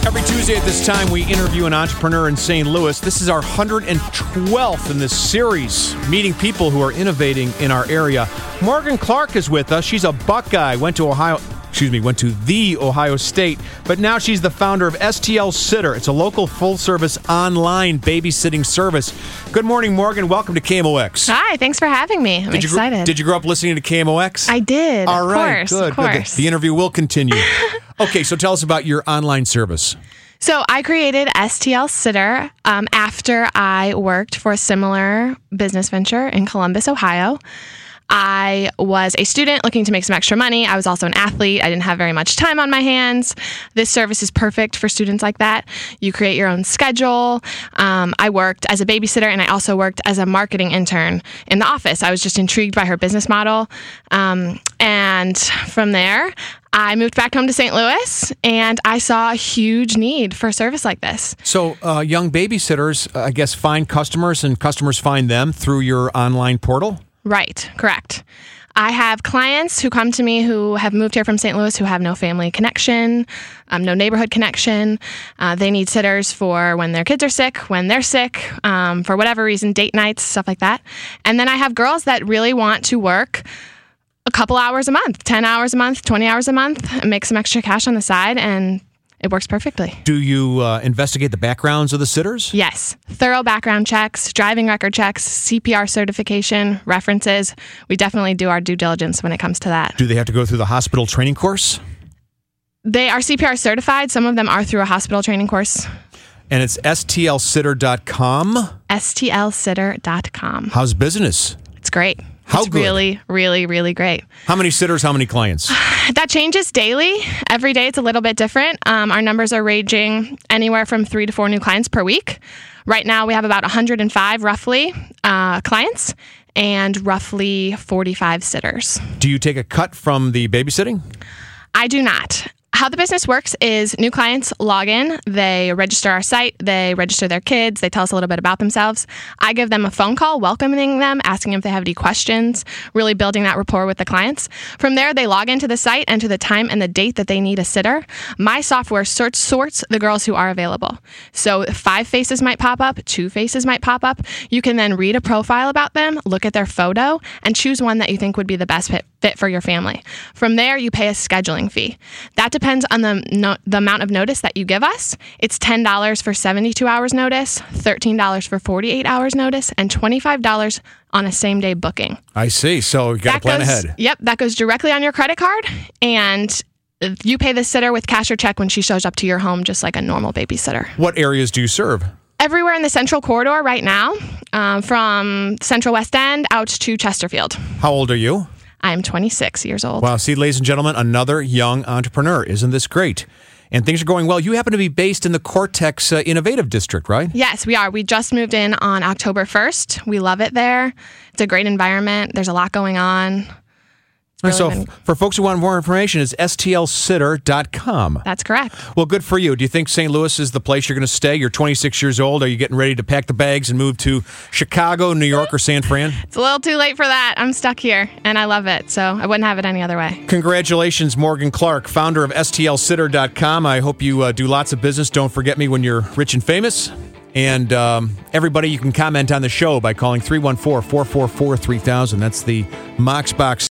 Every Tuesday at this time, we interview an entrepreneur in St. Louis. This is our 112th in this series, meeting people who are innovating in our area. Morgan Clark is with us. She's a Buckeye, went to the Ohio State, but now she's the founder of STL Sitter. It's a local full-service online babysitting service. Good morning, Morgan. Welcome to KMOX. Hi, thanks for having me. I'm excited. Did you grow up listening to KMOX? I did. All right, of good. course. The interview will continue. Okay, so tell us about your online service. So I created STL Sitter after I worked for a similar business venture in Columbus, Ohio. I was a student looking to make some extra money. I was also an athlete. I didn't have very much time on my hands. This service is perfect for students like that. You create your own schedule. I worked as a babysitter, and I also worked as a marketing intern in the office. I was just intrigued by her business model. And from there, I moved back home to St. Louis, and I saw a huge need for a service like this. So young babysitters, I guess, find customers, and customers find them through your online portal? Right, correct. I have clients who come to me who have moved here from St. Louis who have no family connection, no neighborhood connection. They need sitters for when their kids are sick, when they're sick, for whatever reason, date nights, stuff like that. And then I have girls that really want to work a couple hours a month, 10 hours a month, 20 hours a month, and make some extra cash on the side, and it works perfectly. Do you investigate the backgrounds of the sitters? Yes. Thorough background checks, driving record checks, CPR certification, references. We definitely do our due diligence when it comes to that. Do they have to go through the hospital training course? They are CPR certified. Some of them are through a hospital training course. And it's stlsitter.com? stlsitter.com. How's business? It's great. How it's good? Really, really, really great. How many sitters, how many clients? That changes daily. Every day it's a little bit different. Our numbers are ranging anywhere from 3 to 4 new clients per week. Right now we have about 105 roughly clients and roughly 45 sitters. Do you take a cut from the babysitting? I do not. How the business works is new clients log in, they register our site, they register their kids, they tell us a little bit about themselves. I give them a phone call, welcoming them, asking if they have any questions, really building that rapport with the clients. From there, they log into the site, enter the time and the date that they need a sitter. My software sorts the girls who are available. So 5 faces might pop up, 2 faces might pop up. You can then read a profile about them, look at their photo, and choose one that you think would be the best fit for your family. From there, you pay a scheduling fee. That depends on the amount of notice that you give us. It's $10 for 72 hours notice, $13 for 48 hours notice, and $25 on a same-day booking. I see. So you got to plan ahead. Yep, that goes directly on your credit card, and you pay the sitter with cash or check when she shows up to your home, just like a normal babysitter. What areas do you serve? Everywhere in the Central Corridor right now, from Central West End out to Chesterfield. How old are you? I'm 26 years old. Wow. See, ladies and gentlemen, another young entrepreneur. Isn't this great? And things are going well. You happen to be based in the Cortex Innovative District, right? Yes, we are. We just moved in on October 1st. We love it there. It's a great environment. There's a lot going on. For folks who want more information, it's stlsitter.com. That's correct. Well, good for you. Do you think St. Louis is the place you're going to stay? You're 26 years old. Are you getting ready to pack the bags and move to Chicago, New York, or San Fran? It's a little too late for that. I'm stuck here, and I love it, so I wouldn't have it any other way. Congratulations, Morgan Clark, founder of stlsitter.com. I hope you do lots of business. Don't forget me when you're rich and famous. And everybody, you can comment on the show by calling 314-444-3000. That's the Moxbox